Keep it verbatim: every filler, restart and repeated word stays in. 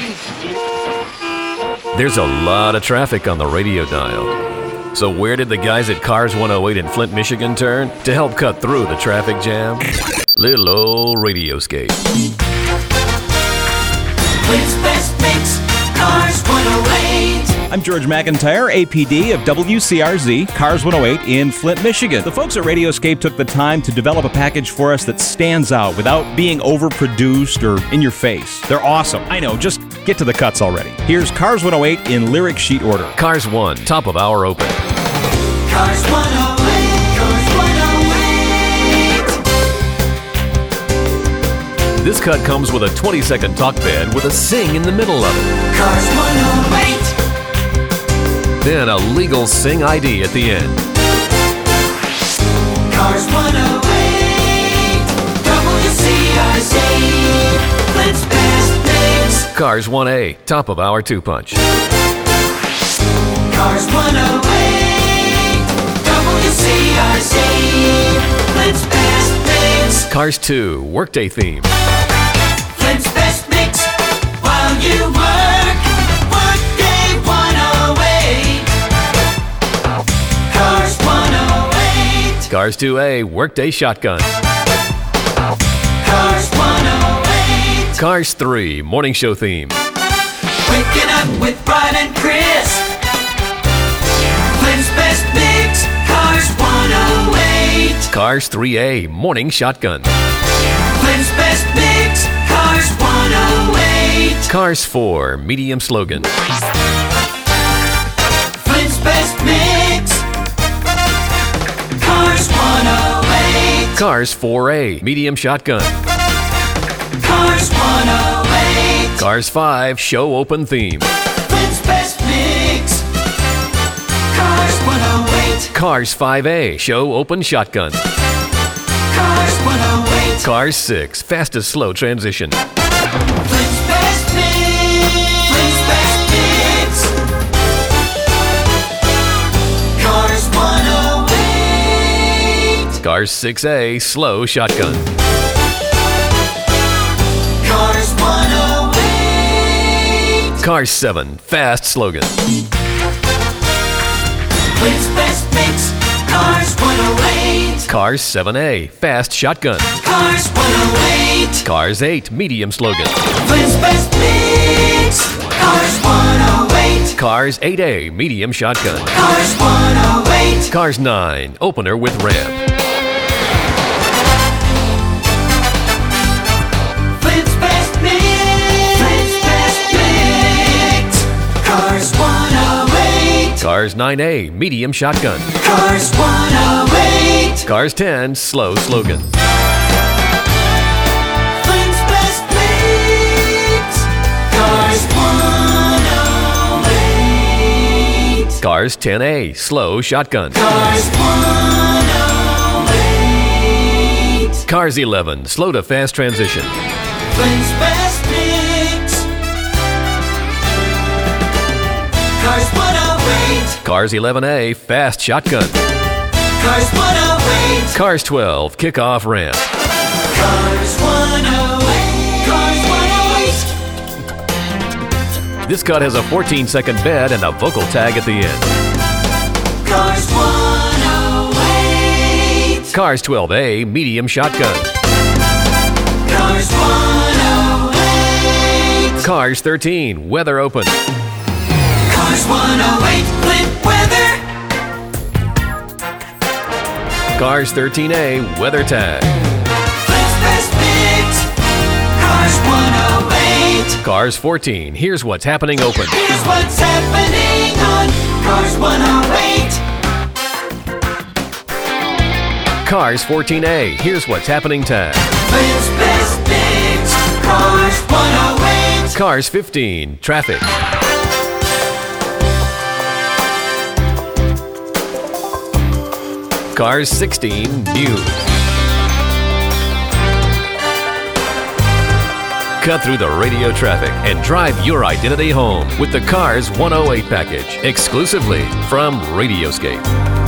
There's a lot of traffic on the radio dial. So where did the guys at Cars one oh eight in Flint, Michigan turn to help cut through the traffic jam? Little old Radioscape. Flint's best mix, Cars one oh eight. I'm George McIntyre, A P D of W C R Z, Cars one oh eight in Flint, Michigan. The folks at Radioscape took the time to develop a package for us that stands out without being overproduced or in your face. They're awesome. I know, just get to the cuts already. Here's Cars one oh eight in lyric sheet order. Cars one, top of hour open. Cars one oh eight, Cars one oh eight. This cut comes with a twenty second talk bed with a sing in the middle of it. Cars one oh eight. Then a legal sing I D at the end. Cars one oh eight, W C R Z, Flint's best mix. Cars one A, top of hour two punch. Cars one oh eight, W C R Z, Flint's best mix. Cars two, workday theme. Flint's best mix, while you work, workday one oh eight. Cars one oh eight. Cars two A, workday shotgun. Cars one oh eight. Cars three, morning show theme. Waking up with Brian and Chris. Flint's best mix, Cars one oh eight. Cars three A, morning shotgun. Flint's best mix, Cars one oh eight. Cars four, medium slogan. Flint's best mix, Cars one oh eight. Cars four A, medium shotgun. Cars one oh eight. Cars five, show open theme. Flint's best mix, Cars one oh eight. Cars five A, show open shotgun. Cars one oh eight. Cars six, fastest slow transition. Flint's best mix, Flint's best mix. Cars one oh eight. Cars six A, slow shotgun. Cars one oh eight. Cars seven, fast slogan. Flint's best mix, Cars one oh eight. Cars seven A, fast shotgun. Cars one oh eight. Cars eight, medium slogan. Flint's best mix, Cars one oh eight. Cars eight A, medium shotgun. Cars one oh eight. Cars nine, opener with ramp. Flint's best mix, Flint's best mix. Cars one oh eight. Cars nine A, medium shotgun. Cars one oh eight. Cars ten, slow slogan. Flint's best mix, Cars one oh eight. Cars ten A, slow shotgun. Cars one oh eight. Cars eleven, slow to fast transition. Flint's best mix, Cars one oh eight. Cars eleven A, fast shotgun. Cars one oh eight. Cars twelve, kickoff ramp. Cars one oh eight. Cars one oh eight. This cut has a fourteen second bed and a vocal tag at the end. Cars one oh eight. Cars twelve A, medium shotgun. Cars one oh eight. Cars thirteen, weather open. Cars one oh eight. Flint weather. Cars thirteen A, weather tag. Flint's best mix. Cars one oh eight. Cars fourteen, here's what's happening open. Here's what's happening on Cars one oh eight. Cars fourteen A, here's what's happening tag. Flint's best mix. Cars one oh eight. Cars fifteen, traffic. Cars sixteen, news. Cut through the radio traffic and drive your identity home with the Cars one oh eight package, exclusively from Radioscape.